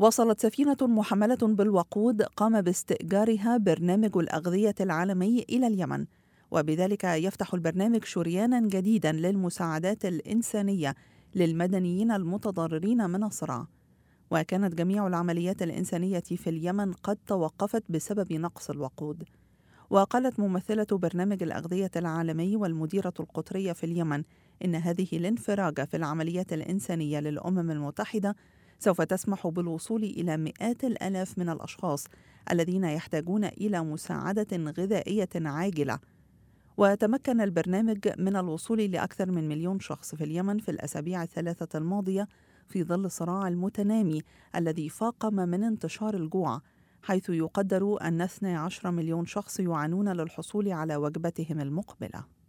وصلت سفينة محملة بالوقود قام باستئجارها برنامج الأغذية العالمي إلى اليمن، وبذلك يفتح البرنامج شريانا جديدا للمساعدات الإنسانية للمدنيين المتضررين من الصراع. وكانت جميع العمليات الإنسانية في اليمن قد توقفت بسبب نقص الوقود. وقالت ممثلة برنامج الأغذية العالمي والمديرة القطرية في اليمن إن هذه الانفراجة في العمليات الإنسانية للأمم المتحدة سوف تسمح بالوصول إلى مئات الآلاف من الأشخاص الذين يحتاجون إلى مساعدة غذائية عاجلة. وتمكن البرنامج من الوصول لأكثر من 1,000,000 شخص في اليمن في الأسابيع الثلاثة الماضية في ظل الصراع المتنامي الذي فاقم من انتشار الجوع، حيث يقدر أن 12 مليون شخص يعانون للحصول على وجبتهم المقبلة.